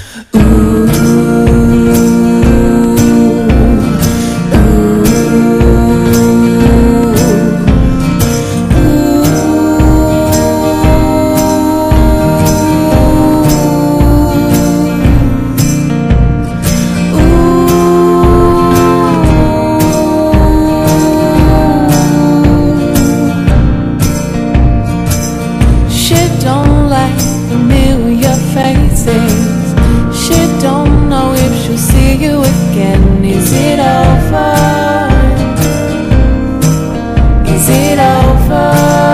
She don't know if she'll see you again. Is it over? Is it over?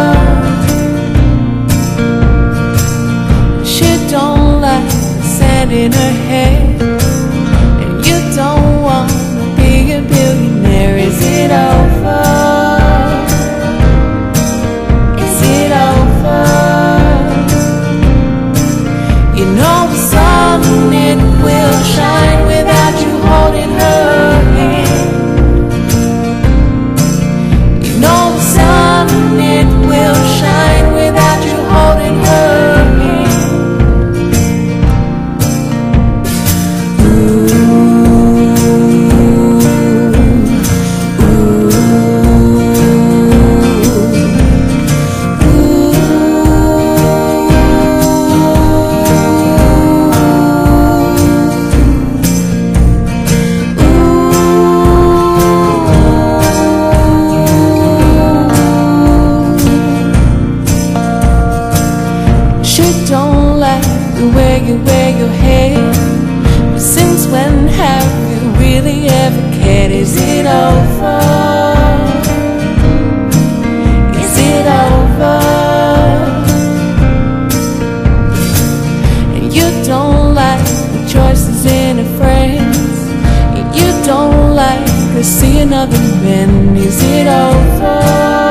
She don't like the sand in her hair, and you don't wanna be a billionaire. Is it over? Is it over? You know the sun, it will shine without you holding her hand. You know the sun, it will shine without you holding her hand. Ooh, don't like the way you wear your hair, but since when have you really ever cared? Is it over? Is it over? And you don't like the choices in her friends, and you don't like to see another man. Is it over?